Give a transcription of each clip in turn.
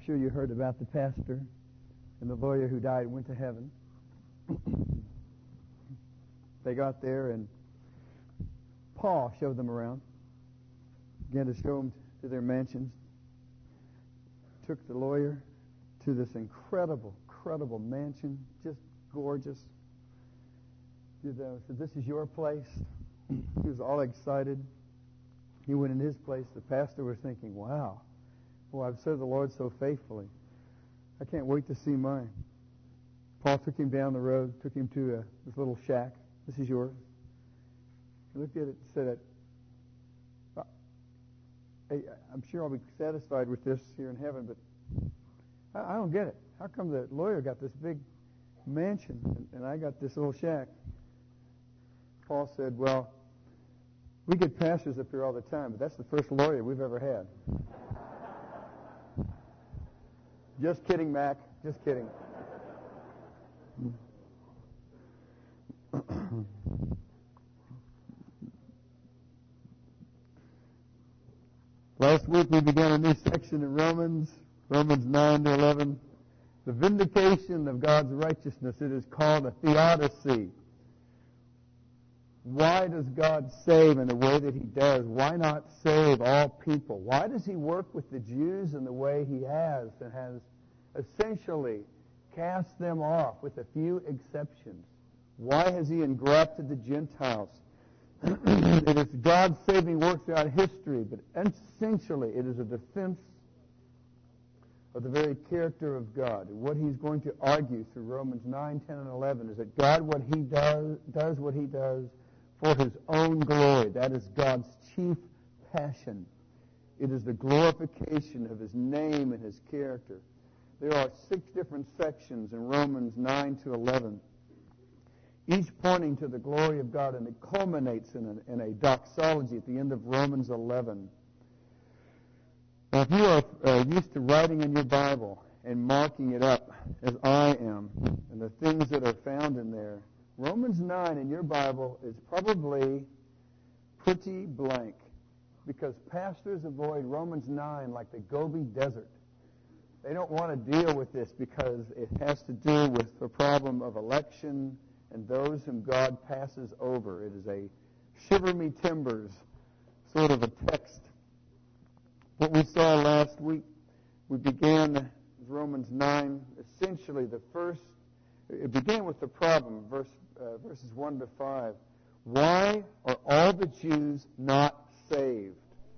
sure you heard about the pastor and the lawyer who died and went to heaven. They got there, and Paul showed them around, began to show them to their mansions, took the lawyer to this incredible mansion, just gorgeous. Said, "This is your place." He was all excited. He went in his place. The pastor was thinking, "Wow, well, I've served the Lord so faithfully. I can't wait to see mine." Paul took him down the road, took him to this little shack. "This is yours." He looked at it and said, "Hey, I'm sure I'll be satisfied with this here in heaven, but I don't get it. How come the lawyer got this big mansion and I got this little shack?" Paul said, "Well, we get pastors up here all the time, but that's the first lawyer we've ever had." Just kidding, Mac. Just kidding. Last week we began a new section in Romans 9 to 11. The vindication of God's righteousness. It is called a theodicy. Why does God save in the way that He does? Why not save all people? Why does He work with the Jews in the way He has and has essentially cast them off with a few exceptions? Why has He engrafted the Gentiles? It is God's saving work throughout history, but essentially it is a defense of the very character of God. And what He's going to argue through Romans 9, 10, and 11 is that God, what He does what He does for His own glory. That is God's chief passion. It is the glorification of His name and His character. There are 6 different sections in Romans 9 to 11, each pointing to the glory of God, and it culminates in a doxology at the end of Romans 11. Now, if you are used to writing in your Bible and marking it up, as I am, and the things that are found in there, Romans 9 in your Bible is probably pretty blank, because pastors avoid Romans 9 like the Gobi Desert. They don't want to deal with this because it has to do with the problem of election and those whom God passes over. It is a shiver me timbers sort of a text. What we saw last week, we began with Romans 9, essentially it began with the problem, verses 1 to 5. Why are all the Jews not saved?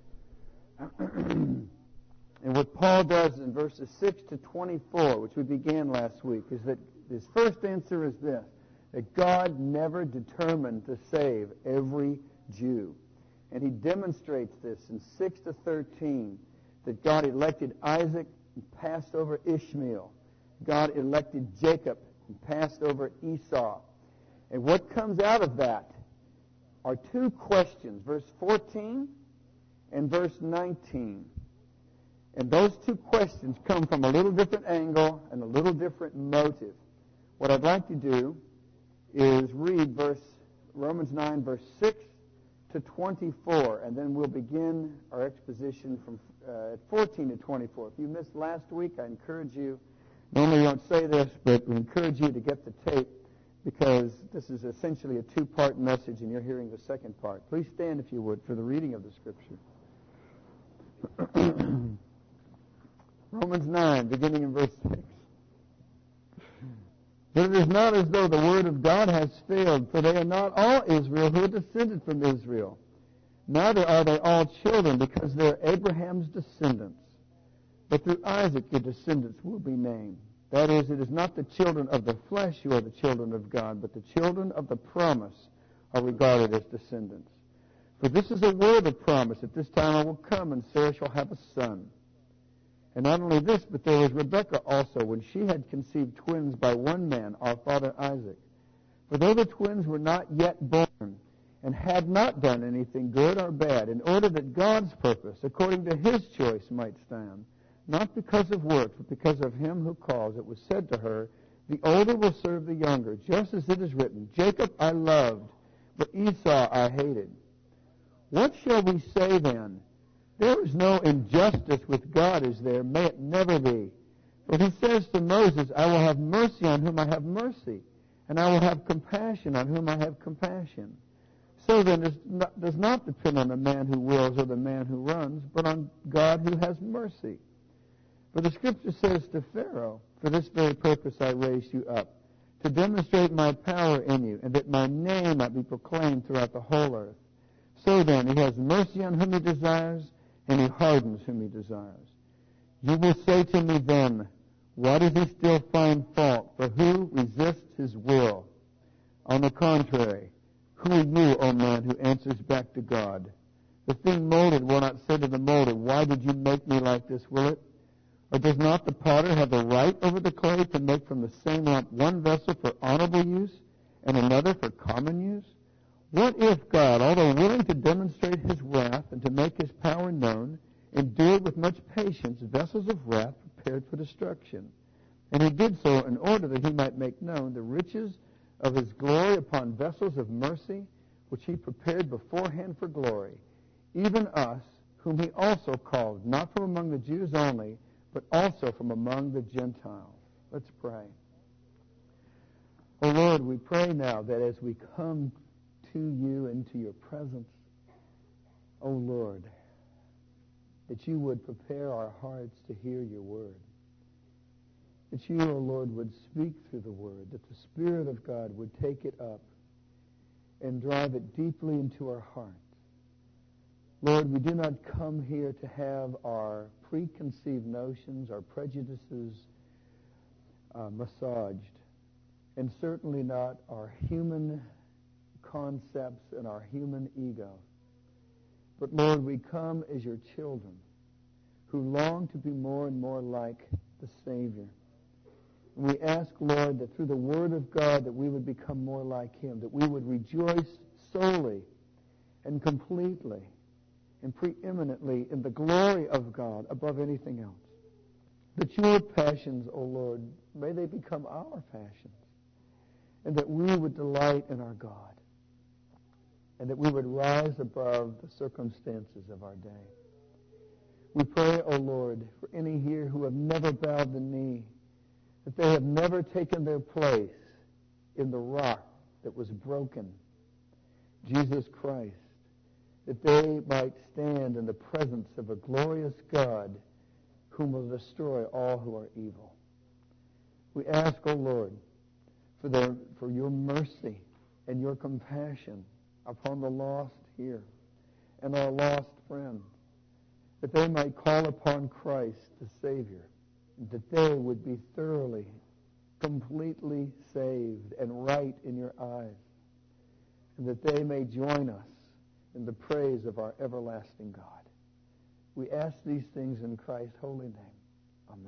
And what Paul does in verses 6 to 24, which we began last week, is that his first answer is this, that God never determined to save every Jew. And he demonstrates this in 6 to 13, that God elected Isaac and passed over Ishmael. God elected Jacob and passed over Esau. And what comes out of that are 2 questions, verse 14 and verse 19. And those 2 questions come from a little different angle and a little different motive. What I'd like to do is read Romans 9, verse 6 to 24, and then we'll begin our exposition from 14 to 24. If you missed last week, I encourage you, normally we don't say this, but we encourage you to get the tape, because this is essentially a 2-part message, and you're hearing the second part. Please stand, if you would, for the reading of the Scripture. Romans 9, beginning in verse 6. But it is not as though the word of God has failed, for they are not all Israel who are descended from Israel. Neither are they all children, because they are Abraham's descendants. But through Isaac your descendants will be named. That is, it is not the children of the flesh who are the children of God, but the children of the promise are regarded as descendants. For this is a word of promise, at this time I will come, and Sarah shall have a son. And not only this, but there was Rebekah also, when she had conceived twins by one man, our father Isaac. For though the twins were not yet born, and had not done anything good or bad, in order that God's purpose, according to His choice, might stand, not because of works, but because of Him who calls, it was said to her, the older will serve the younger, just as it is written, Jacob I loved, but Esau I hated. What shall we say then? There is no injustice with God, is there? May it never be. For he says to Moses, I will have mercy on whom I have mercy, and I will have compassion on whom I have compassion. So then it does not depend on the man who wills or the man who runs, but on God who has mercy. For the Scripture says to Pharaoh, for this very purpose I raised you up, to demonstrate my power in you, and that my name might be proclaimed throughout the whole earth. So then he has mercy on whom he desires, and he hardens whom he desires. You will say to me then, why does he still find fault? For who resists his will? On the contrary, who are you, O man, who answers back to God? The thing molded will not say to the molder, why did you make me like this, will it? Or does not the potter have the right over the clay to make from the same lump one vessel for honorable use and another for common use? What if God, although willing to demonstrate his wrath and to make his power known, endured with much patience vessels of wrath prepared for destruction? And he did so in order that he might make known the riches of his glory upon vessels of mercy, which he prepared beforehand for glory, even us, whom he also called, not from among the Jews only, but also from among the Gentiles. Let's pray. Oh Lord, we pray now that as we come to you into your presence, oh Lord, that you would prepare our hearts to hear your word. That you, oh Lord, would speak through the word, that the Spirit of God would take it up and drive it deeply into our hearts. Lord, we do not come here to have our preconceived notions, our prejudices massaged, and certainly not our human concepts and our human ego. But Lord, we come as your children who long to be more and more like the Savior. And we ask, Lord, that through the Word of God that we would become more like him, that we would rejoice solely and completely and preeminently in the glory of God above anything else. That your passions, O Lord, may they become our passions, and that we would delight in our God, and that we would rise above the circumstances of our day. We pray, O Lord, for any here who have never bowed the knee, that they have never taken their place in the rock that was broken, Jesus Christ, that they might stand in the presence of a glorious God whom will destroy all who are evil. We ask, O Lord, for your mercy and your compassion upon the lost here and our lost friends, that they might call upon Christ the Savior, that they would be thoroughly, completely saved and right in your eyes, and that they may join us in the praise of our everlasting God. We ask these things in Christ's holy name.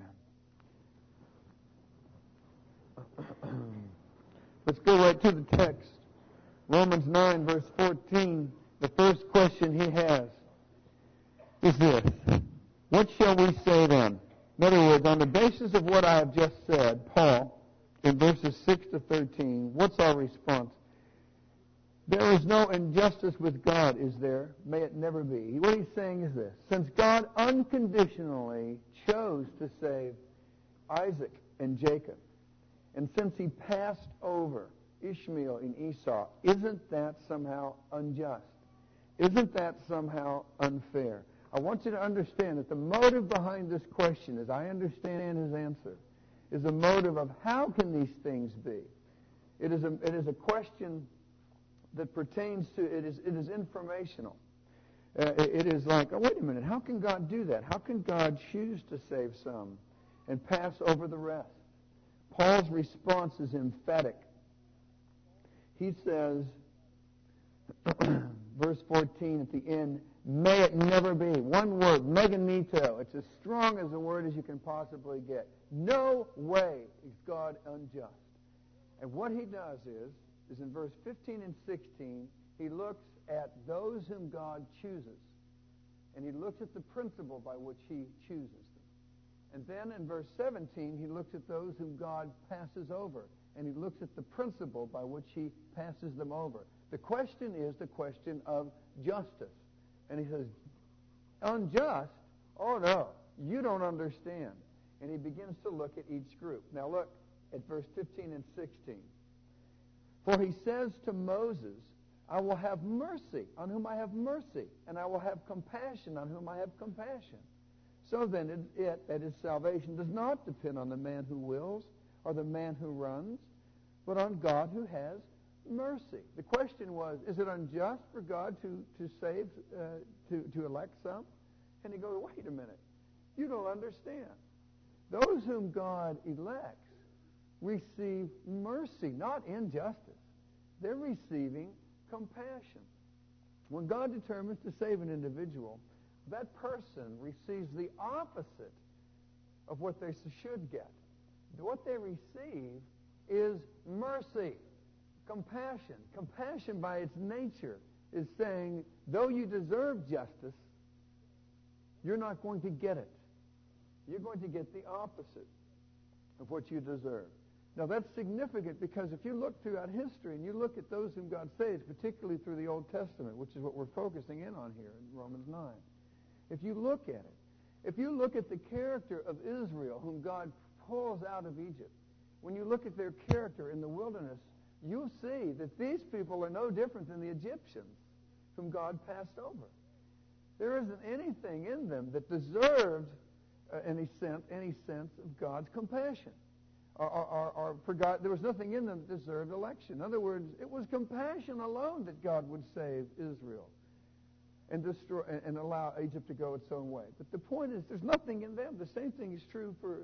Amen. Let's go right to the text. Romans 9, verse 14. The first question he has is this: what shall we say then? In other words, on the basis of what I have just said, Paul, in verses 6 to 13, what's our response? There is no injustice with God, is there? May it never be. What he's saying is this: since God unconditionally chose to save Isaac and Jacob, and since he passed over Ishmael and Esau, isn't that somehow unjust? Isn't that somehow unfair? I want you to understand that the motive behind this question, as I understand his answer, is a motive of how can these things be? It is a question that pertains to, it is informational. It is like, oh, wait a minute, how can God do that? How can God choose to save some and pass over the rest? Paul's response is emphatic. He says, verse 14 at the end, may it never be. One word, meganito. It's as strong as a word as you can possibly get. No way is God unjust. And what he does is in verse 15 and 16, he looks at those whom God chooses. And he looks at the principle by which he chooses them. And then in verse 17, he looks at those whom God passes over. And he looks at the principle by which he passes them over. The question is the question of justice. And he says, Unjust? Oh, no. You don't understand. And he begins to look at each group. Now look at verse 15 and 16. For he says to Moses, I will have mercy on whom I have mercy, and I will have compassion on whom I have compassion. So then that is salvation, does not depend on the man who wills or the man who runs, but on God who has mercy. The question was, is it unjust for God to save, to elect some? And he goes, wait a minute. You don't understand. Those whom God elects receive mercy, not injustice. They're receiving compassion. When God determines to save an individual, that person receives the opposite of what they should get. What they receive is mercy, compassion. Compassion by its nature is saying, though you deserve justice, you're not going to get it. You're going to get the opposite of what you deserve. Now, that's significant because if you look throughout history and you look at those whom God saves, particularly through the Old Testament, which is what we're focusing in on here in Romans 9, if you look at it, if you look at the character of Israel, whom God pulls out of Egypt, when you look at their character in the wilderness, you'll see that these people are no different than the Egyptians whom God passed over. There isn't anything in them that deserved any sense of God's compassion. Or for God, there was nothing in them that deserved election. In other words, it was compassion alone that God would save Israel and destroy and allow Egypt to go its own way. But the point is, there's nothing in them. The same thing is true for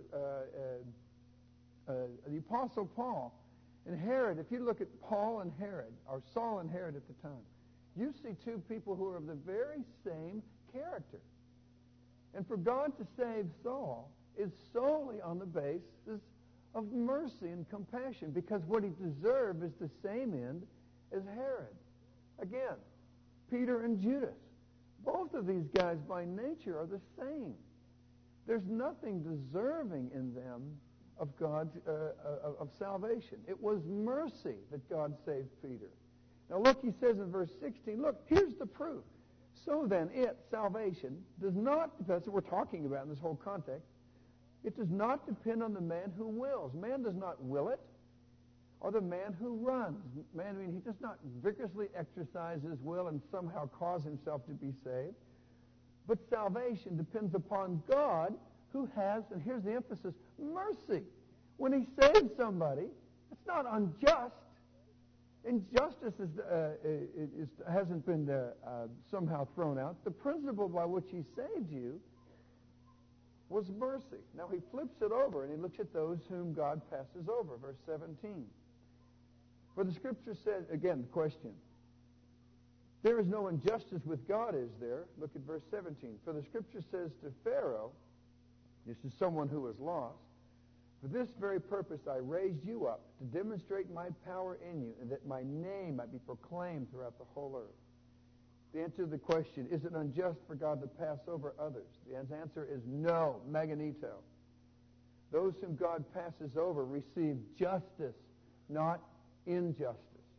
the Apostle Paul and Herod. If you look at Paul and Herod, or Saul and Herod at the time, you see two people who are of the very same character. And for God to save Saul is solely on the basis of mercy and compassion, because what he deserved is the same end as Herod. Again, Peter and Judas. Both of these guys by nature are the same. There's nothing deserving in them of God's of salvation. It was mercy that God saved Peter. Now look, he says in verse 16, look, here's the proof. So then salvation, does not, that's what we're talking about in this whole context, it does not depend on the man who wills. Man does not will it, or the man who runs. Man, I mean, he does not vigorously exercise his will and somehow cause himself to be saved. But salvation depends upon God who has, and here's the emphasis, mercy. When he saves somebody, it's not unjust. Injustice hasn't been somehow thrown out. The principle by which he saved you was mercy. Now he flips it over and he looks at those whom God passes over. Verse 17. For the Scripture says, again, the question, there is no injustice with God, is there? Look at verse 17. For the Scripture says to Pharaoh, this is someone who is lost, for this very purpose I raised you up, to demonstrate my power in you, and that my name might be proclaimed throughout the whole earth. The answer to the question, is it unjust for God to pass over others? The answer is no, meganito. Those whom God passes over receive justice, not injustice.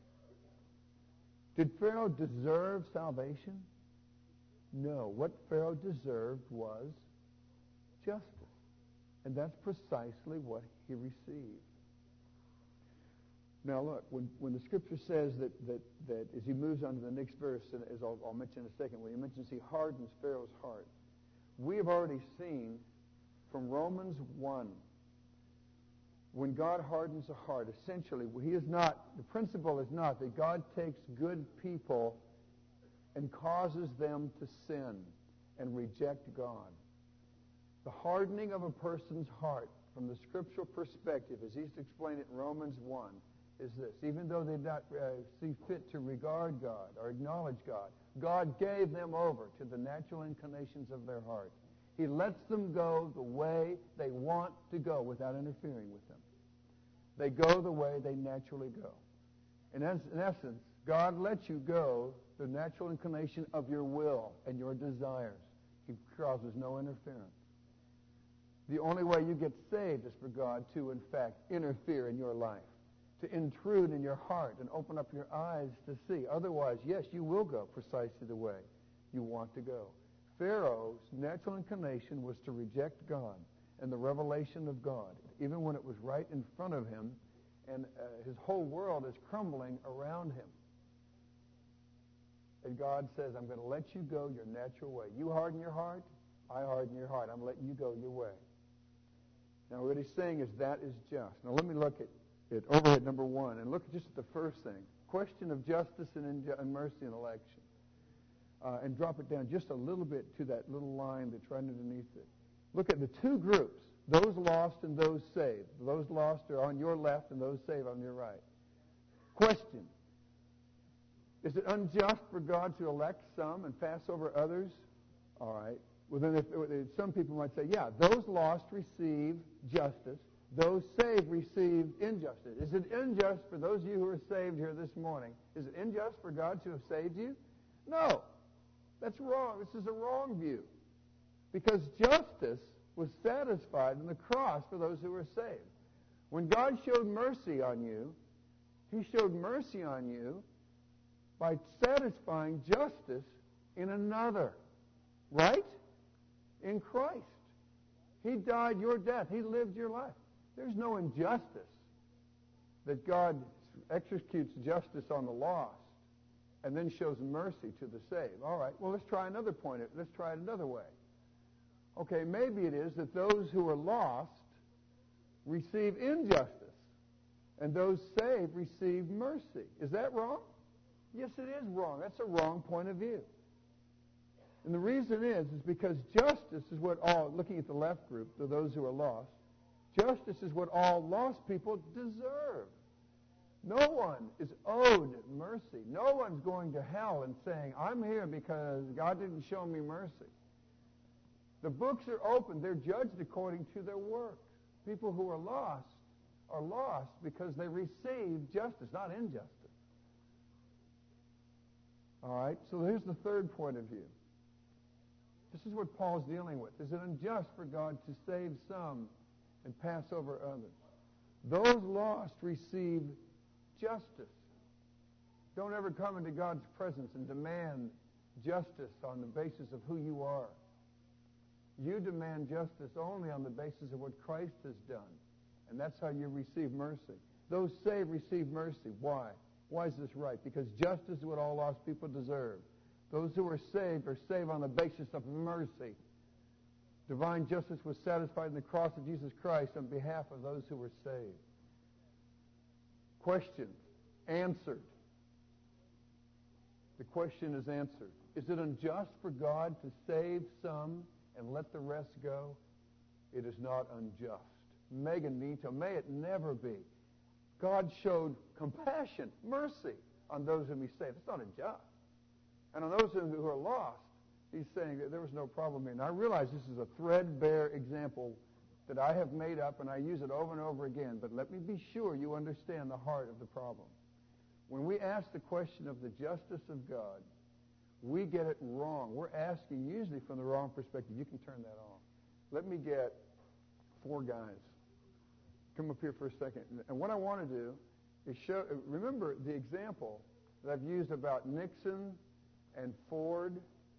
Did Pharaoh deserve salvation? No. What Pharaoh deserved was justice. And that's precisely what he received. Now look, when the Scripture says that as he moves on to the next verse, and as I'll mention in a second, when he mentions he hardens Pharaoh's heart, we have already seen from Romans 1, when God hardens a heart, essentially, the principle is not that God takes good people and causes them to sin and reject God. The hardening of a person's heart, from the scriptural perspective, as he's explained it in Romans 1, is this. Even though they did not see fit to regard God or acknowledge God, God gave them over to the natural inclinations of their heart. He lets them go the way they want to go without interfering with them. They go the way they naturally go. In essence, God lets you go the natural inclination of your will and your desires. He causes no interference. The only way you get saved is for God to, in fact, interfere in your life, to intrude in your heart and open up your eyes to see. Otherwise, yes, you will go precisely the way you want to go. Pharaoh's natural inclination was to reject God and the revelation of God, even when it was right in front of him, and his whole world is crumbling around him. And God says, I'm going to let you go your natural way. You harden your heart, I harden your heart. I'm letting you go your way. Now, what he's saying is that is just. Now, let me look at overhead number 1 and look just at the first thing. Question of justice and mercy and election. And drop it down just a little bit to that little line that's right underneath it. Look at the two groups, those lost and those saved. Those lost are on your left and those saved on your right. Question. Is it unjust for God to elect some and pass over others? All right. Well, then if some people might say, yeah, those lost receive justice. Those saved receive injustice. Is it unjust for those of you who are saved here this morning? Is it unjust for God to have saved you? No. That's wrong. This is a wrong view. Because justice was satisfied in the cross for those who were saved. When God showed mercy on you, he showed mercy on you by satisfying justice in another. Right? In Christ. He died your death. He lived your life. There's no injustice that God executes justice on the lost and then shows mercy to the saved. All right, well, let's try another point. Let's try it another way. Okay, maybe it is that those who are lost receive injustice and those saved receive mercy. Is that wrong? Yes, it is wrong. That's a wrong point of view. And the reason is because justice is what all, looking at the left group, those who are lost, justice is what all lost people deserve. No one is owed mercy. No one's going to hell and saying, I'm here because God didn't show me mercy. The books are open. They're judged according to their works. People who are lost because they receive justice, not injustice. All right, so here's the third point of view. This is what Paul's dealing with. Is it unjust for God to save some and pass over others? Those lost receive justice. Don't ever come into God's presence and demand justice on the basis of who you are. You demand justice only on the basis of what Christ has done. And that's how you receive mercy. Those saved receive mercy. Why? Why is this right? Because justice is what all lost people deserve. Those who are saved on the basis of mercy. Divine justice was satisfied in the cross of Jesus Christ on behalf of those who were saved. Question answered. The question is answered. Is it unjust for God to save some and let the rest go? It is not unjust. Meganito, may it never be. God showed compassion, mercy on those whom he saved. It's not unjust. And on those who are lost, he's saying that there was no problem here. And I realize this is a threadbare example that I have made up, and I use it over and over again. But let me be sure you understand the heart of the problem. When we ask the question of the justice of God, we get it wrong. We're asking usually from the wrong perspective. You can turn that on. Let me get 4 guys. Come up here for a second. And what I want to do is remember the example that I've used about Nixon and Ford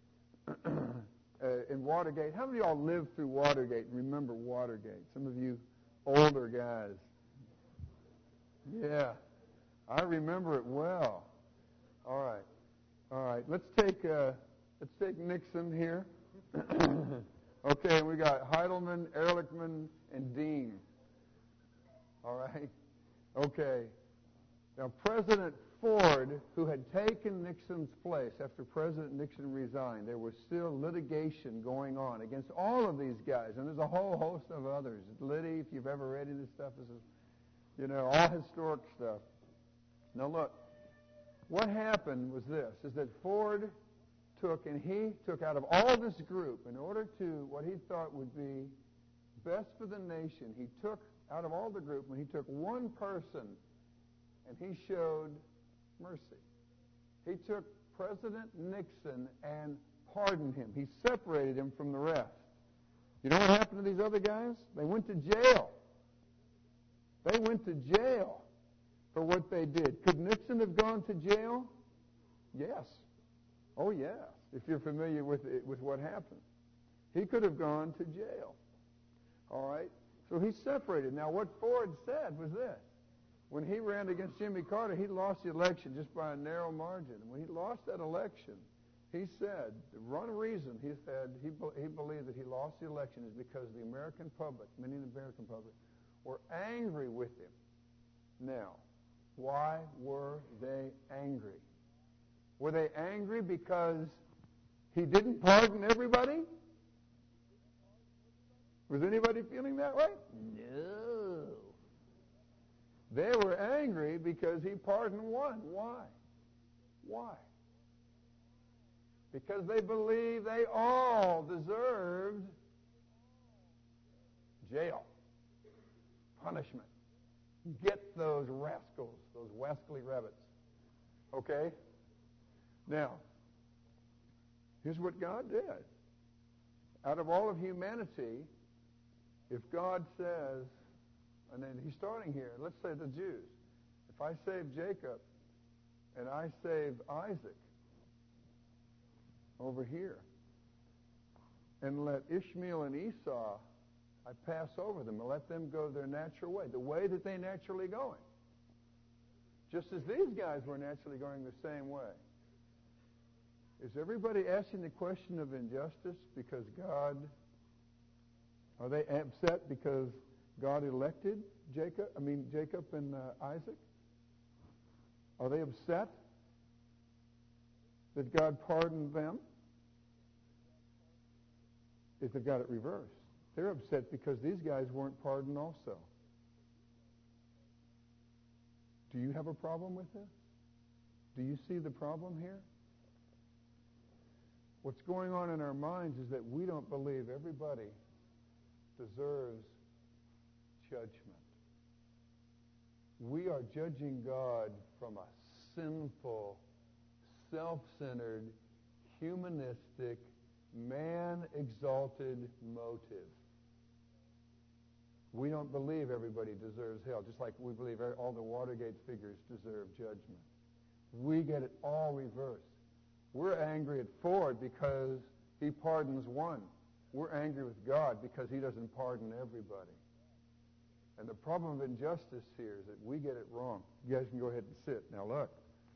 in Watergate. How many of y'all lived through Watergate and remember Watergate? Some of you older guys. Yeah, I remember it well. All right. Let's take Nixon here. Okay, we got Heidelman, Ehrlichman, and Dean. All right. Okay. Now, President Ford, who had taken Nixon's place after President Nixon resigned, there was still litigation going on against all of these guys, and there's a whole host of others. Liddy, if you've ever read any of this stuff, this is, all historic stuff. Now, look, what happened was this, is that Ford took out of all this group, in order to what he thought would be best for the nation, he took out of all the group, and he took one person, and he showed mercy. He took President Nixon and pardoned him. He separated him from the rest. You know what happened to these other guys? They went to jail. They went to jail for what they did. Could Nixon have gone to jail? Yes. Oh, yes. if you're familiar with what happened. He could have gone to jail. All right? So he's separated. Now, what Ford said was this. When he ran against Jimmy Carter, he lost the election just by a narrow margin. When he lost that election, he said, the one reason he said he believed that he lost the election is because the American public, many in the American public, were angry with him. Now, why were they angry? Were they angry because he didn't pardon everybody? Was anybody feeling that way? No. They were angry because he pardoned one. Why? Why? Because they believed they all deserved jail, punishment. Get those rascals, those wascally rabbits. Okay? Now, here's what God did. Out of all of humanity, if God says, and then he's starting here, let's say the Jews. If I save Jacob and I save Isaac over here and let Ishmael and Esau, I pass over them and let them go their natural way, the way that they naturally going. Just as these guys were naturally going the same way. Is everybody asking the question of injustice because God, are they upset because God elected Jacob and Isaac? Are they upset that God pardoned them? If they got it reversed. They're upset because these guys weren't pardoned also. Do you have a problem with this? Do you see the problem here? What's going on in our minds is that we don't believe everybody deserves judgment. We are judging God from a sinful, self-centered, humanistic, man-exalted motive. We don't believe everybody deserves hell, just like we believe all the Watergate figures deserve judgment. We get it all reversed. We're angry at Ford because he pardons one. We're angry with God because he doesn't pardon everybody. And the problem of injustice here is that we get it wrong. You guys can go ahead and sit. Now look.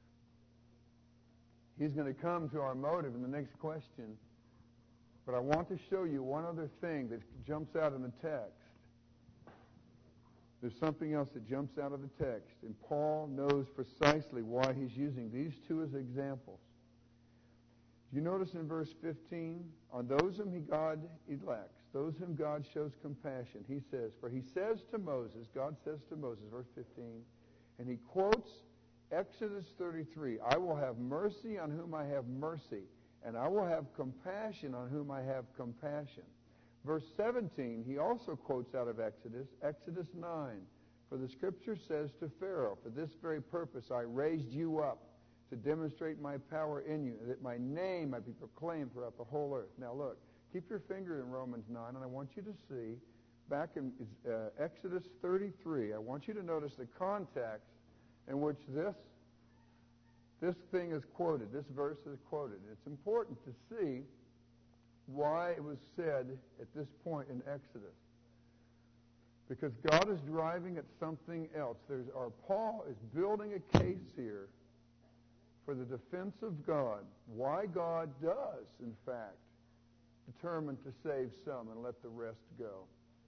He's going to come to our motive in the next question. But I want to show you one other thing that jumps out in the text. There's something else that jumps out of the text. And Paul knows precisely why he's using these two as examples. Do you notice in verse 15, on those whom God elects, those whom God shows compassion, he says, for he says to Moses, God says to Moses, verse 15, and he quotes Exodus 33, I will have mercy on whom I have mercy, and I will have compassion on whom I have compassion. Verse 17, he also quotes out of Exodus 9, for the scripture says to Pharaoh, for this very purpose I raised you up, to demonstrate my power in you, that my name might be proclaimed throughout the whole earth. Now look, keep your finger in Romans 9, and I want you to see, back in Exodus 33, I want you to notice the context in which this thing is quoted, this verse is quoted. It's important to see why it was said at this point in Exodus. Because God is driving at something else. Paul is building a case here for the defense of God, why God does, in fact, determine to save some and let the rest go.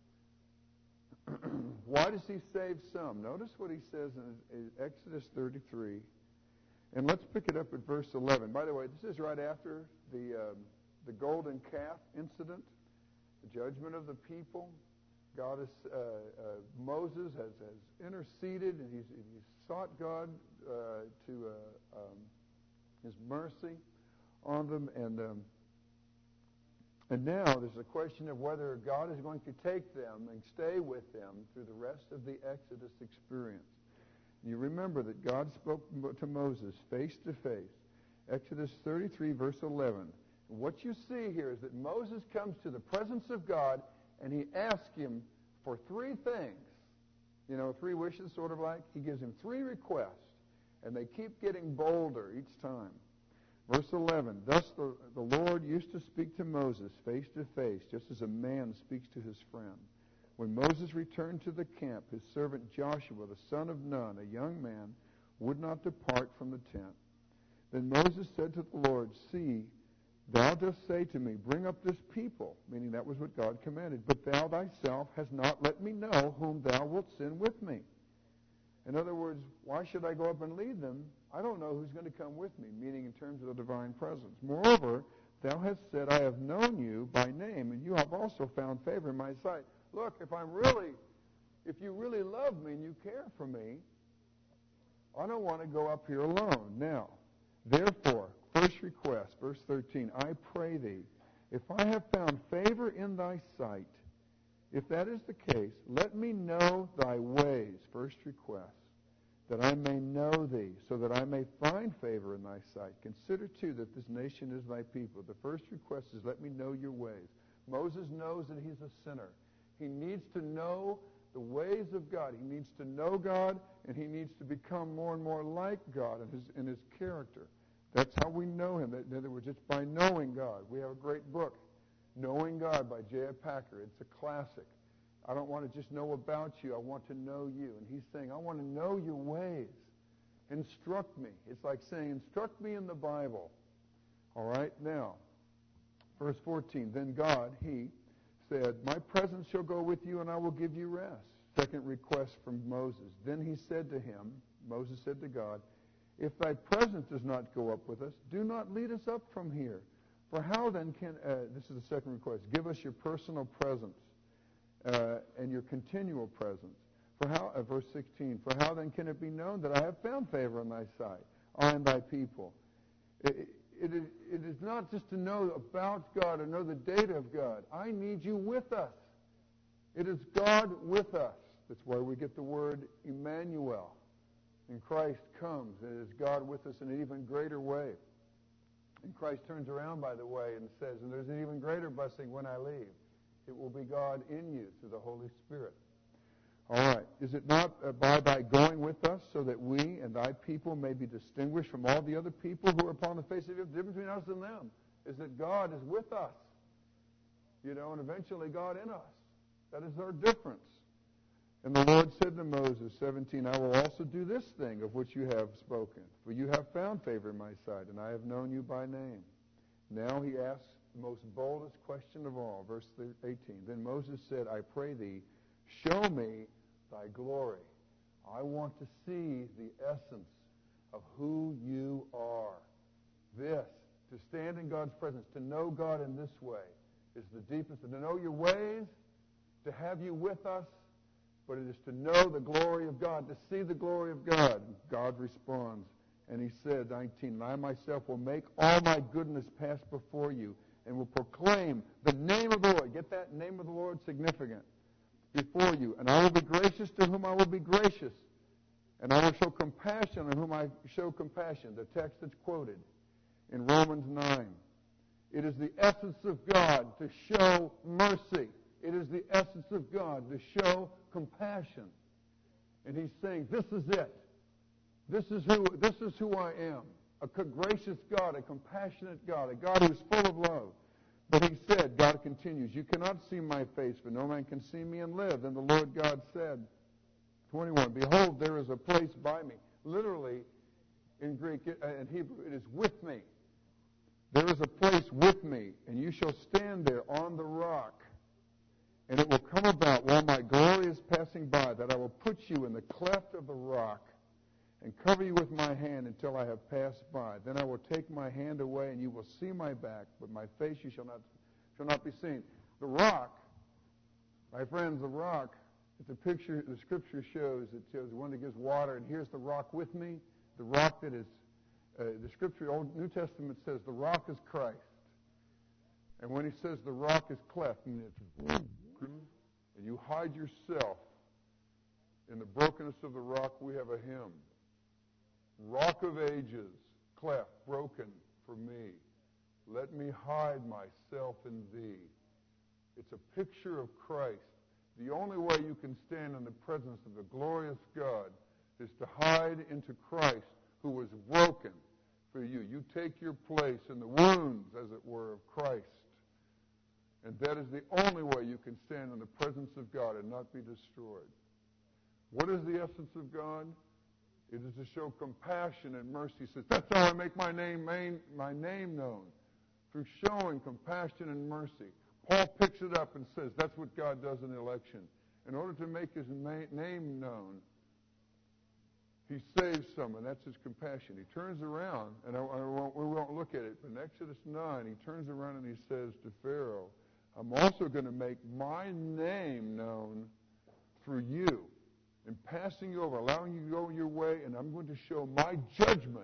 Why does he save some? Notice what he says in Exodus 33. And let's pick it up at verse 11. By the way, this is right after the golden calf incident, the judgment of the people. Moses has interceded, and he's sought God to his mercy on them, and now there's a question of whether God is going to take them and stay with them through the rest of the Exodus experience. You remember that God spoke to Moses face to face. Exodus 33, verse 11. What you see here is that Moses comes to the presence of God, and he asks him for three things. You know, three wishes, sort of like. He gives him three requests, and they keep getting bolder each time. Verse 11, thus the Lord used to speak to Moses face to face, just as a man speaks to his friend. When Moses returned to the camp, his servant Joshua, the son of Nun, a young man, would not depart from the tent. Then Moses said to the Lord, see, thou dost say to me, bring up this people, meaning that was what God commanded, but thou thyself hast not let me know whom thou wilt send with me. In other words, why should I go up and lead them? I don't know who's going to come with me, meaning in terms of the divine presence. Moreover, thou hast said, I have known you by name, and you have also found favor in my sight. Look, if you really love me and you care for me, I don't want to go up here alone. Now, therefore, first request, verse 13, I pray thee, if I have found favor in thy sight, if that is the case, let me know thy ways, first request, that I may know thee, so that I may find favor in thy sight. Consider, too, that this nation is thy people. The first request is, let me know your ways. Moses knows that he's a sinner. He needs to know the ways of God. He needs to know God, and he needs to become more and more like God in his character. That's how we know him. In other words, it's by knowing God. We have a great book, Knowing God by J.I. Packer. It's a classic. I don't want to just know about you. I want to know you. And he's saying, I want to know your ways. Instruct me. It's like saying, instruct me in the Bible. All right? Now, verse 14. Then God, he said, my presence shall go with you, and I will give you rest. Second request from Moses. Then he said to him, Moses said to God, if thy presence does not go up with us, do not lead us up from here. For how then can, this is the second request, give us your personal presence and your continual presence. For how, verse 16, for how then can it be known that I have found favor in thy sight, I and thy people? It is not just to know about God or know the data of God. I need you with us. It is God with us. That's why we get the word Emmanuel. And Christ comes. It is God with us in an even greater way. And Christ turns around, by the way, and says, and there's an even greater blessing when I leave. It will be God in you through the Holy Spirit. All right. Is it not by thy going with us so that we and thy people may be distinguished from all the other people who are upon the face of the earth? The difference between us and them is that God is with us. And eventually God in us. That is our difference. And the Lord said to Moses, 17, I will also do this thing of which you have spoken, for you have found favor in my sight, and I have known you by name. Now he asks the most boldest question of all, verse 18. Then Moses said, I pray thee, show me thy glory. I want to see the essence of who you are. This, to stand in God's presence, to know God in this way, is the deepest. And to know your ways, to have you with us, but it is to know the glory of God, to see the glory of God. God responds, and he said, 19, and I myself will make all my goodness pass before you, and will proclaim the name of the Lord. Get that? Name of the Lord significant. Before you. And I will be gracious to whom I will be gracious. And I will show compassion on whom I show compassion. The text that's quoted in Romans 9. It is the essence of God to show mercy. It is the essence of God to show compassion. And he's saying, this is it. This is who I am. A gracious God, a compassionate God, a God who is full of love. But he said, God continues, you cannot see my face, for no man can see me and live. Then the Lord God said, 21, behold, there is a place by me. Literally, in Greek, in Hebrew, it is with me. There is a place with me, and you shall stand there on the rock. And it will come about while my glory is passing by that I will put you in the cleft of the rock and cover you with my hand until I have passed by. Then I will take my hand away, and you will see my back, but my face you shall not be seen. The rock, my friends, the rock, it's a picture, the Scripture shows, it shows one that gives water, and here's the rock with me. The rock that is, the Scripture, Old New Testament says the rock is Christ. And when he says the rock is cleft, and you hide yourself in the brokenness of the rock, we have a hymn. Rock of ages, cleft, broken for me. Let me hide myself in thee. It's a picture of Christ. The only way you can stand in the presence of the glorious God is to hide into Christ, who was broken for you. You take your place in the wounds, as it were, of Christ. And that is the only way you can stand in the presence of God and not be destroyed. What is the essence of God? It is to show compassion and mercy. He says, that's how I make my name known, through showing compassion and mercy. Paul picks it up and says that's what God does in election. In order to make his name known, he saves someone. That's his compassion. He turns around, and we won't look at it, but in Exodus 9, he turns around and he says to Pharaoh, I'm also going to make my name known through you, in passing you over, allowing you to go your way, and I'm going to show my judgment.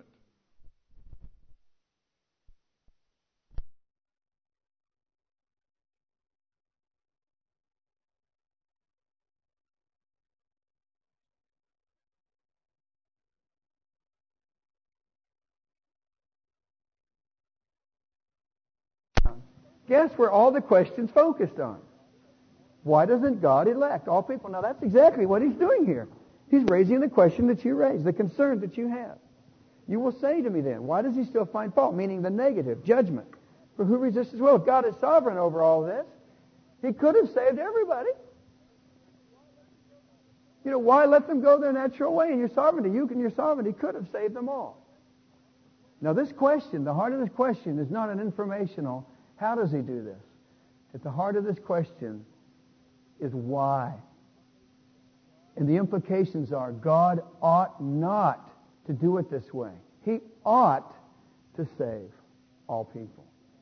Guess where all the questions focused on? Why doesn't God elect all people? Now that's exactly what he's doing here. He's raising the question that you raised, the concern that you have. You will say to me then, why does he still find fault? Meaning the negative, judgment. For who resists his will? If God is sovereign over all this, he could have saved everybody. You know, why let them go their natural way in your sovereignty? You in your sovereignty could have saved them all. Now this question, the heart of this question is not an informational, how does he do this? At the heart of this question is why. And the implications are God ought not to do it this way. He ought to save all people.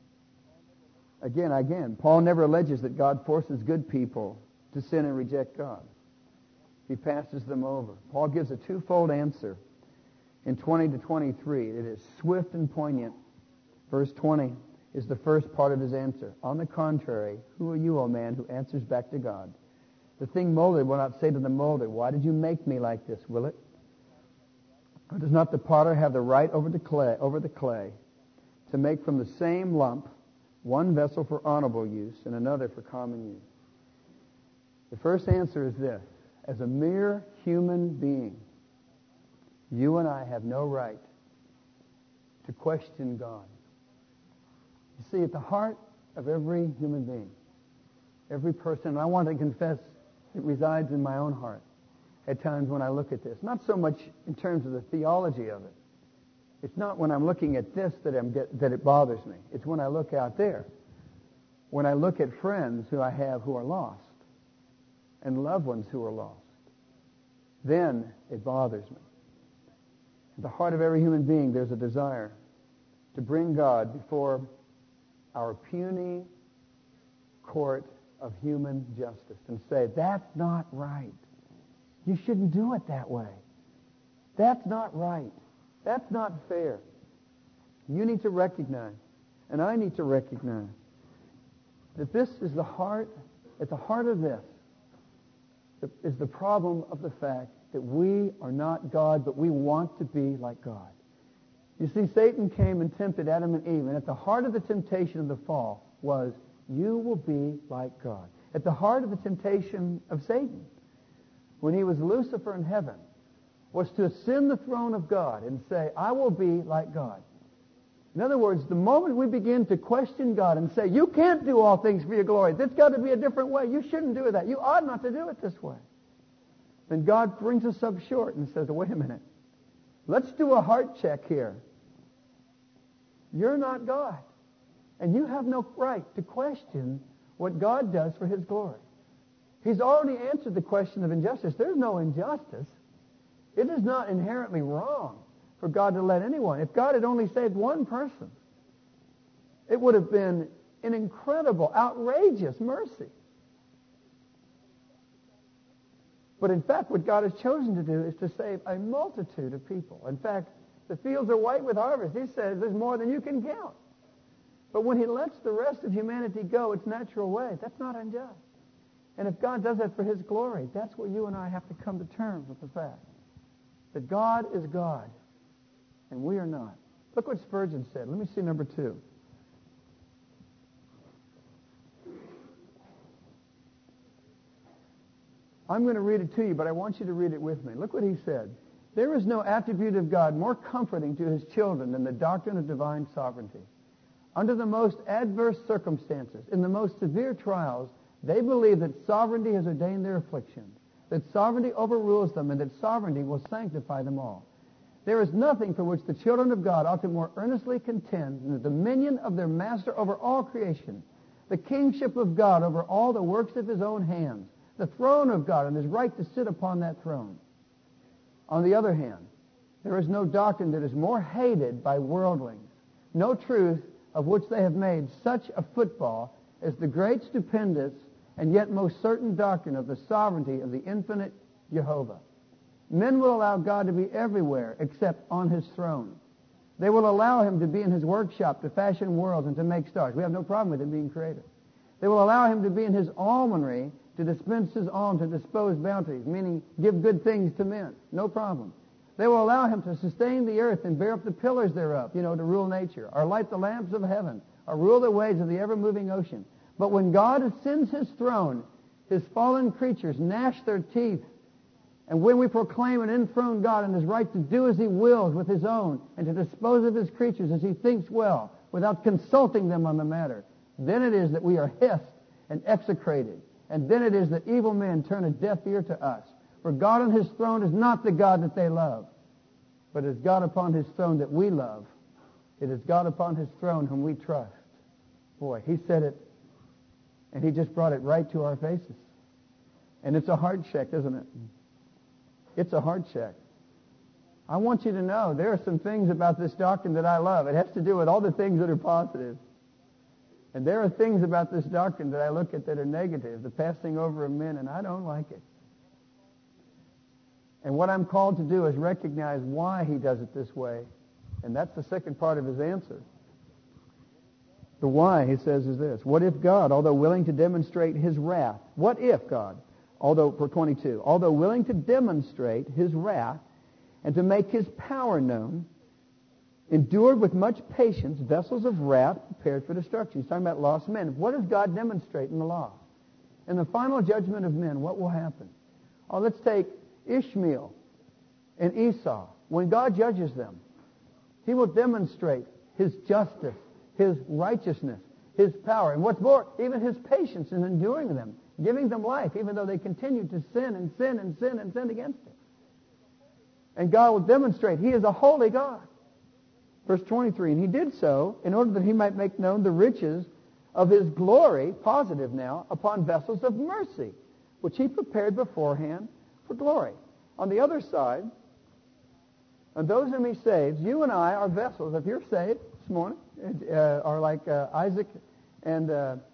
Again, Paul never alleges that God forces good people to sin and reject God. He passes them over. Paul gives a twofold answer in 20 to 23. It is swift and poignant. Verse 20 is the first part of his answer. On the contrary, who are you, O man, who answers back to God? The thing molded will not say to the molder, why did you make me like this, will it? Or does not the potter have the right over the clay to make from the same lump one vessel for honorable use and another for common use? The first answer is this. As a mere human being, you and I have no right to question God. You see, at the heart of every human being, every person, and I want to confess it resides in my own heart at times when I look at this. Not so much in terms of the theology of it. It's not when I'm looking at this that it bothers me. It's when I look out there. When I look at friends who I have who are lost and loved ones who are lost. Then it bothers me. At the heart of every human being, there's a desire to bring God before our puny court of human justice and say, that's not right. You shouldn't do it that way. That's not right. That's not fair. You need to recognize, and I need to recognize, that this is the heart, at the heart of this, is the problem of the fact that we are not God, but we want to be like God. You see, Satan came and tempted Adam and Eve, and at the heart of the temptation of the fall was, you will be like God. At the heart of the temptation of Satan, when he was Lucifer in heaven, was to ascend the throne of God and say, I will be like God. In other words, the moment we begin to question God and say, you can't do all things for your glory, there's got to be a different way. You shouldn't do that. You ought not to do it this way. Then God brings us up short and says, wait a minute. Let's do a heart check here. You're not God. And you have no right to question what God does for his glory. He's already answered the question of injustice. There's no injustice. It is not inherently wrong for God to let anyone. If God had only saved one person, it would have been an incredible, outrageous mercy. But in fact, what God has chosen to do is to save a multitude of people. In fact, the fields are white with harvest. He says there's more than you can count. But when he lets the rest of humanity go its natural way, that's not unjust. And if God does that for his glory, that's where you and I have to come to terms with the fact that God is God and we are not. Look what Spurgeon said. Let me see number 2. I'm going to read it to you, but I want you to read it with me. Look what he said. There is no attribute of God more comforting to His children than the doctrine of divine sovereignty. Under the most adverse circumstances, in the most severe trials, they believe that sovereignty has ordained their afflictions, that sovereignty overrules them, and that sovereignty will sanctify them all. There is nothing for which the children of God ought to more earnestly contend than the dominion of their Master over all creation, the kingship of God over all the works of His own hands, the throne of God and His right to sit upon that throne. On the other hand, there is no doctrine that is more hated by worldlings, no truth of which they have made such a football as the great, stupendous, and yet most certain doctrine of the sovereignty of the infinite Jehovah. Men will allow God to be everywhere except on His throne. They will allow Him to be in His workshop to fashion worlds and to make stars. We have no problem with Him being creator. They will allow Him to be in His almonry to dispense His alms and dispose bounties, meaning give good things to men. No problem. They will allow Him to sustain the earth and bear up the pillars thereof, to rule nature, or light the lamps of heaven, or rule the waves of the ever-moving ocean. But when God ascends His throne, His fallen creatures gnash their teeth. And when we proclaim and enthrone God in His right to do as He wills with His own and to dispose of His creatures as He thinks well, without consulting them on the matter, then it is that we are hissed and execrated. And then it is that evil men turn a deaf ear to us. For God on His throne is not the God that they love, but it is God upon His throne that we love. It is God upon His throne whom we trust. Boy, He said it, and He just brought it right to our faces. And it's a heart check, isn't it? It's a heart check. I want you to know there are some things about this doctrine that I love. It has to do with all the things that are positive. And there are things about this doctrine that I look at that are negative, the passing over of men, and I don't like it. And what I'm called to do is recognize why He does it this way. And that's the second part of His answer. The why, he says, is this. What if God, although willing to demonstrate His wrath, what if God, for 22, although willing to demonstrate His wrath and to make His power known, endured with much patience vessels of wrath prepared for destruction. He's talking about lost men. What does God demonstrate in the law? In the final judgment of men, what will happen? Oh, let's take Ishmael and Esau. When God judges them, He will demonstrate His justice, His righteousness, His power, and what's more, even His patience in enduring them, giving them life, even though they continued to sin and sin and sin and sin against Him. And God will demonstrate He is a holy God. Verse 23, and He did so in order that He might make known the riches of His glory, positive now, upon vessels of mercy, which He prepared beforehand for glory. On the other side, and those whom He saves, you and I are vessels. If you're saved this morning, are like Isaac and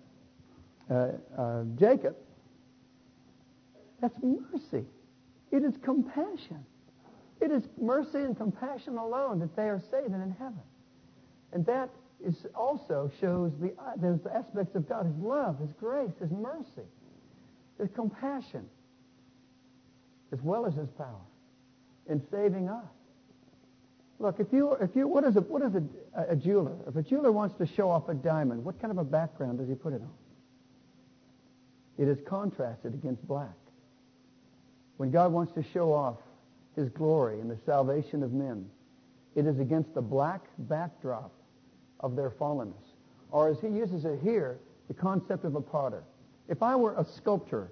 Jacob, that's mercy. It is compassion. It is mercy and compassion alone that they are saved and in heaven. And that is also shows those aspects of God, His love, His grace, His mercy, His compassion, as well as His power in saving us. Look, what is a jeweler? If a jeweler wants to show off a diamond, what kind of a background does he put it on? It is contrasted against black. When God wants to show off His glory and the salvation of men, it is against the black backdrop of their fallenness. Or as He uses it here, the concept of a potter. If I were a sculptor,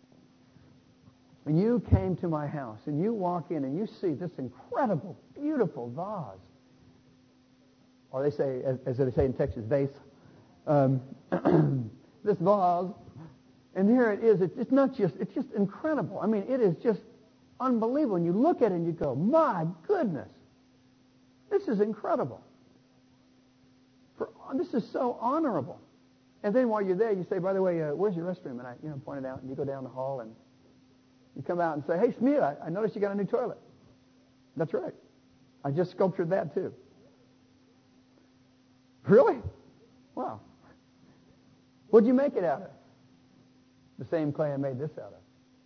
and you came to my house, and you walk in and you see this incredible, beautiful vase, or they say, as they say in Texas, vase, this vase, and here it is. It's just incredible. I mean, it is just unbelievable. And you look at it and you go, my goodness, this is incredible. This is so honorable. And then while you're there, you say, by the way, where's your restroom? And I point it out, and you go down the hall, and you come out and say, hey, Smee, I noticed you got a new toilet. That's right. I just sculptured that too. Really? Wow. What'd you make it out of? The same clay I made this out of.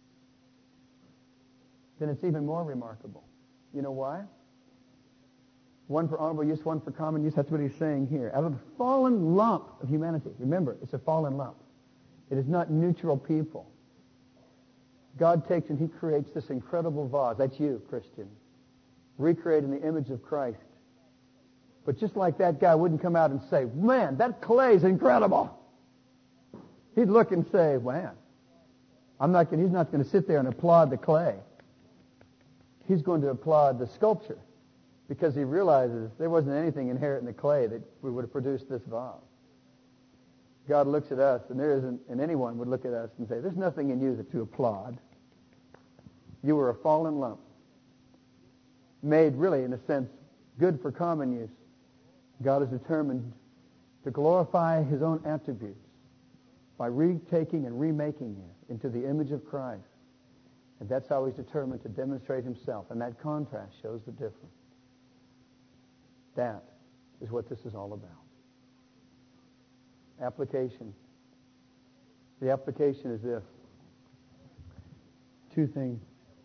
Then it's even more remarkable. You know why? One for honorable use, one for common use. That's what he's saying here. Out of the fallen lump of humanity. Remember, it's a fallen lump. It is not neutral people. God takes and He creates this incredible vase. That's you, Christian. recreated in the image of Christ. But just like that guy wouldn't come out and say, man, that clay's incredible. He'd look and say, man, he's not going to sit there and applaud the clay. He's going to applaud the sculpture because he realizes there wasn't anything inherent in the clay that would have produced this vase. God looks at us, and anyone would look at us and say, there's nothing in you to applaud. You were a fallen lump, made really, in a sense, good for common use. God is determined to glorify His own attributes by retaking and remaking you into the image of Christ. And that's how He's determined to demonstrate Himself. And that contrast shows the difference. That is what this is all about. Application. The application is this. Two things.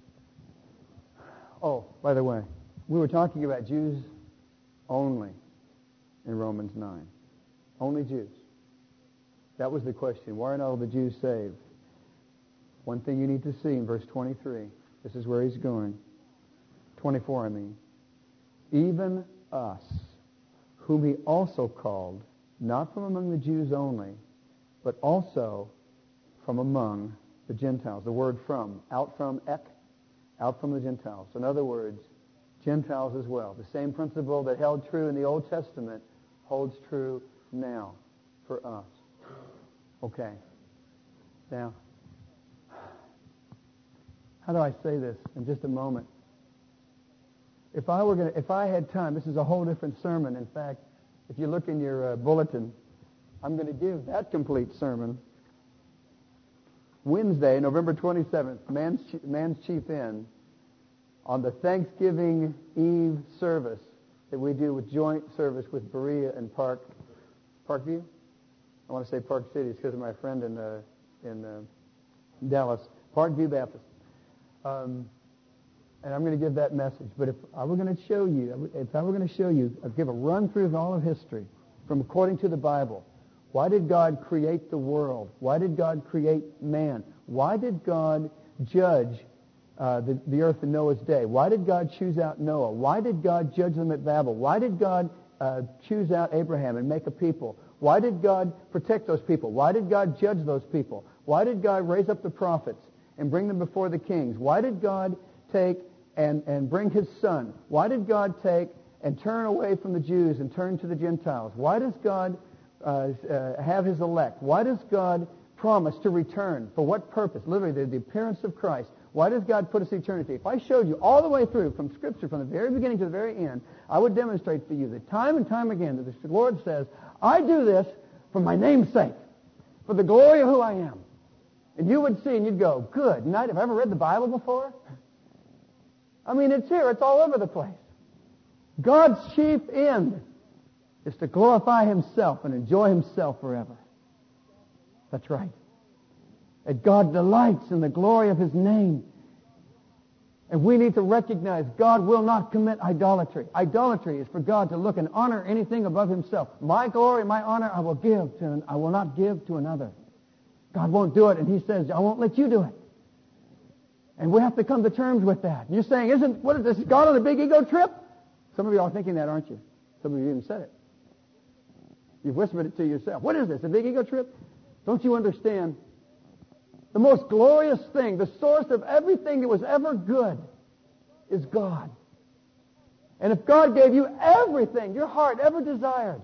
Oh, by the way, we were talking about Jews only in Romans 9. Only Jews. That was the question. Why aren't all the Jews saved? One thing you need to see in verse 23. This is where he's going. 24, I mean. Even us, whom he also called, not from among the Jews only, but also from among the Gentiles. The word from, out from, ek, out from the Gentiles. In other words, Gentiles as well. The same principle that held true in the Old Testament holds true now for us. Okay. Now, how do I say this in just a moment? If I had time, this is a whole different sermon. In fact, if you look in your bulletin, I'm going to give that complete sermon Wednesday, November 27th, Man's Chief Inn, on the Thanksgiving Eve service that we do with joint service with Berea and Parkview. I want to say Park City. It's because of my friend in Dallas, Parkview Baptist. And I'm going to give that message. But if I were going to show you, I'd give a run through of all of history from according to the Bible. Why did God create the world? Why did God create man? Why did God judge the earth in Noah's day? Why did God choose out Noah? Why did God judge them at Babel? Why did God choose out Abraham and make a people? Why did God protect those people? Why did God judge those people? Why did God raise up the prophets and bring them before the kings? Why did God take and bring His Son? Why did God take and turn away from the Jews and turn to the Gentiles? Why does God have His elect? Why does God promise to return? For what purpose? Literally, the appearance of Christ. Why does God put us eternity? If I showed you all the way through from Scripture, from the very beginning to the very end, I would demonstrate for you that time and time again that the Lord says, I do this for my name's sake, for the glory of who I am. And you would see and you'd go, good night. Have I ever read the Bible before? I mean, it's here. It's all over the place. God's chief end is to glorify Himself and enjoy Himself forever. That's right. That God delights in the glory of His name. And we need to recognize God will not commit idolatry. Idolatry is for God to look and honor anything above Himself. My glory, my honor, I will not give to another. God won't do it, and He says, I won't let you do it. And we have to come to terms with that. You're saying, what is this, God on a big ego trip? Some of you are thinking that, aren't you? Some of you even said it. You've whispered it to yourself. What is this, a big ego trip? Don't you understand? The most glorious thing, the source of everything that was ever good, is God. And if God gave you everything your heart ever desired,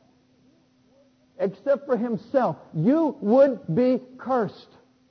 except for Himself, you would be cursed.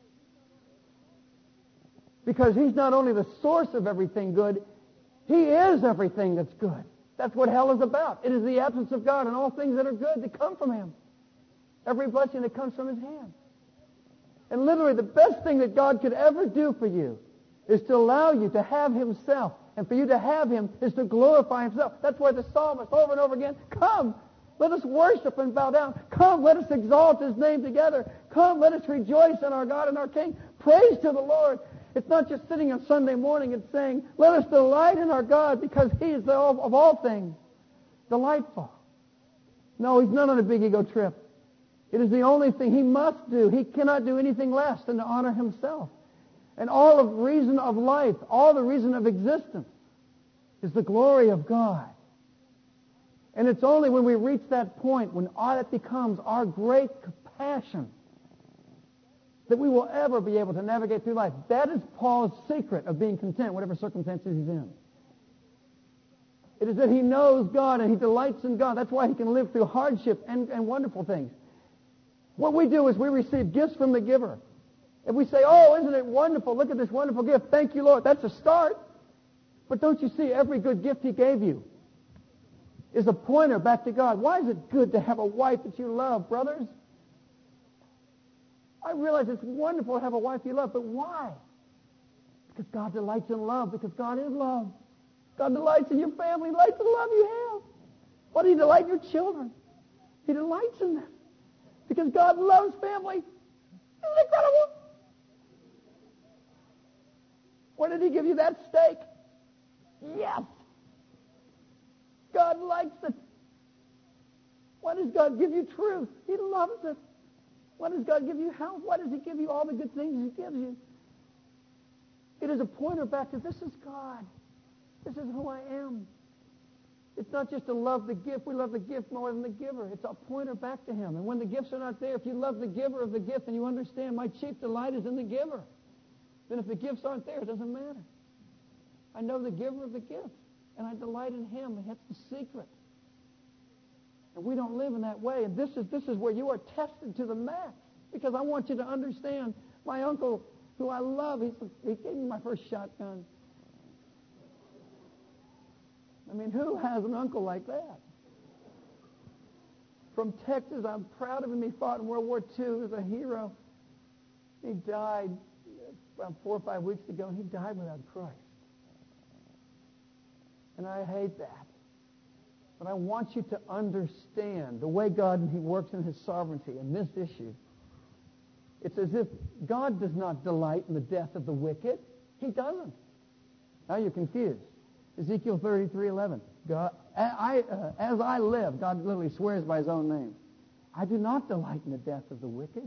Because He's not only the source of everything good, He is everything that's good. That's what hell is about. It is the absence of God and all things that are good that come from Him. Every blessing that comes from His hand. And literally the best thing that God could ever do for you is to allow you to have Himself. And for you to have Him is to glorify Himself. That's why the psalmist over and over again, come, let us worship and bow down. Come, let us exalt His name together. Come, let us rejoice in our God and our King. Praise to the Lord. It's not just sitting on Sunday morning and saying, let us delight in our God because He is of all things delightful. No, He's not on a big ego trip. It is the only thing He must do. He cannot do anything less than to honor Himself. And all of reason of life, all the reason of existence is the glory of God. And it's only when we reach that point, when all that becomes our great passion, that we will ever be able to navigate through life. That is Paul's secret of being content, whatever circumstances he's in. It is that he knows God and he delights in God. That's why he can live through hardship and wonderful things. What we do is we receive gifts from the giver. If we say, oh, isn't it wonderful? Look at this wonderful gift. Thank you, Lord. That's a start. But don't you see, every good gift he gave you is a pointer back to God. Why is it good to have a wife that you love, brothers? I realize it's wonderful to have a wife you love, but why? Because God delights in love, because God is love. God delights in your family, delights in the love you have. Why does he delight in your children? He delights in them. Because God loves family. Isn't it incredible? Why did he give you that steak? Yes. God likes it. Why does God give you truth? He loves it. Why does God give you health? Why does he give you all the good things he gives you? It is a pointer back to this is God. This is who I am. It's not just to love the gift. We love the gift more than the giver. It's a pointer back to him. And when the gifts are not there, if you love the giver of the gift and you understand my chief delight is in the giver, then if the gifts aren't there, it doesn't matter. I know the giver of the gift, and I delight in him, and that's the secret. And we don't live in that way. And this is where you are tested to the max. Because I want you to understand, my uncle, who I love, he gave me my first shotgun. I mean, who has an uncle like that? From Texas, I'm proud of him. He fought in World War II. He was a hero. He died about 4 or 5 weeks ago, and he died without Christ. And I hate that. But I want you to understand the way God he works in his sovereignty in this issue. It's as if God does not delight in the death of the wicked. He doesn't. Now you're confused. Ezekiel 33:11. God, as I live, God literally swears by his own name. I do not delight in the death of the wicked.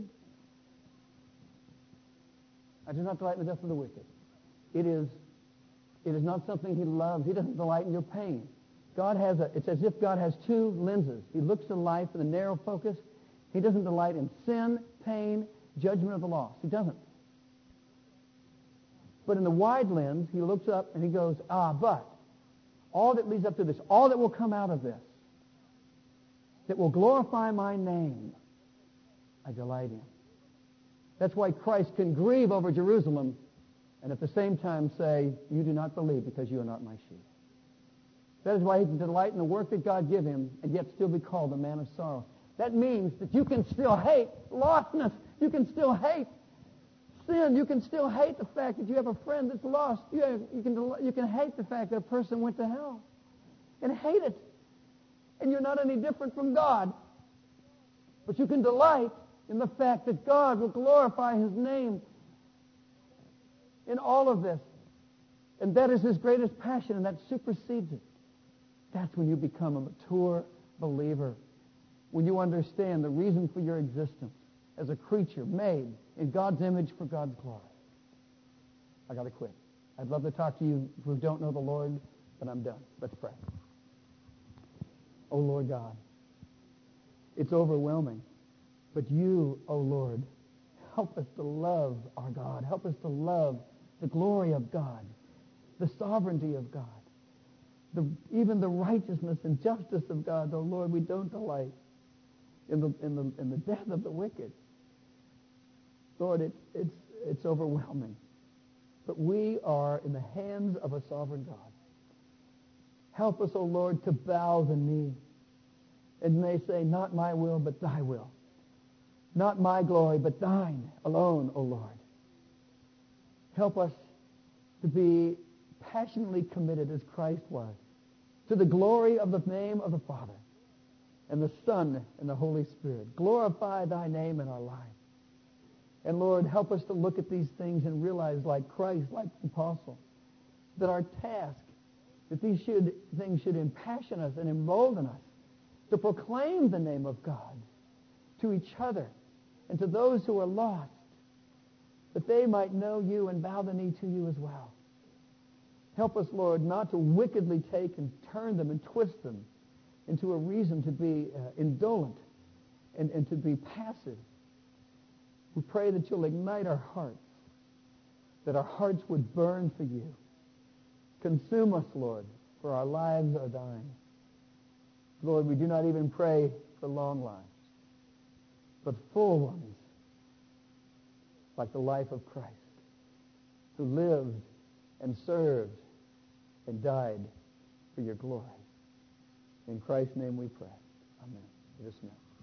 I do not delight in the death of the wicked. It is not something he loves. He doesn't delight in your pain. It's as if God has two lenses. He looks at life with a narrow focus. He doesn't delight in sin, pain, judgment of the lost. He doesn't. But in the wide lens, he looks up and he goes, but all that leads up to this, all that will come out of this, that will glorify my name, I delight in. That's why Christ can grieve over Jerusalem and at the same time say, you do not believe because you are not my sheep. That is why he can delight in the work that God give him and yet still be called a man of sorrow. That means that you can still hate lostness. You can still hate sin. You can still hate the fact that you have a friend that's lost. You can hate the fact that a person went to hell. And hate it. And you're not any different from God. But you can delight in the fact that God will glorify his name in all of this. And that is his greatest passion, and that supersedes it. That's when you become a mature believer. When you understand the reason for your existence as a creature made in God's image for God's glory. I got to quit. I'd love to talk to you who don't know the Lord, but I'm done. Let's pray. Oh, Lord God, it's overwhelming. But you, oh Lord, help us to love our God. Help us to love the glory of God, the sovereignty of God, even the righteousness and justice of God. Oh Lord, we don't delight in the death of the wicked. Lord, it's overwhelming. But we are in the hands of a sovereign God. Help us, O Lord, to bow the knee and may say, not my will, but thy will. Not my glory, but thine alone, O Lord. Help us to be passionately committed as Christ was to the glory of the name of the Father and the Son and the Holy Spirit. Glorify thy name in our lives. And Lord, help us to look at these things and realize, like Christ, like the apostle, that our task, that these things should impassion us and embolden us to proclaim the name of God to each other and to those who are lost, that they might know you and bow the knee to you as well. Help us, Lord, not to wickedly take and turn them and twist them into a reason to be indolent and to be passive. We pray that you'll ignite our hearts, that our hearts would burn for you. Consume us, Lord, for our lives are thine. Lord, we do not even pray for long lives, but full ones, like the life of Christ, who lived and served and died for your glory. In Christ's name we pray. Amen. Dismissed.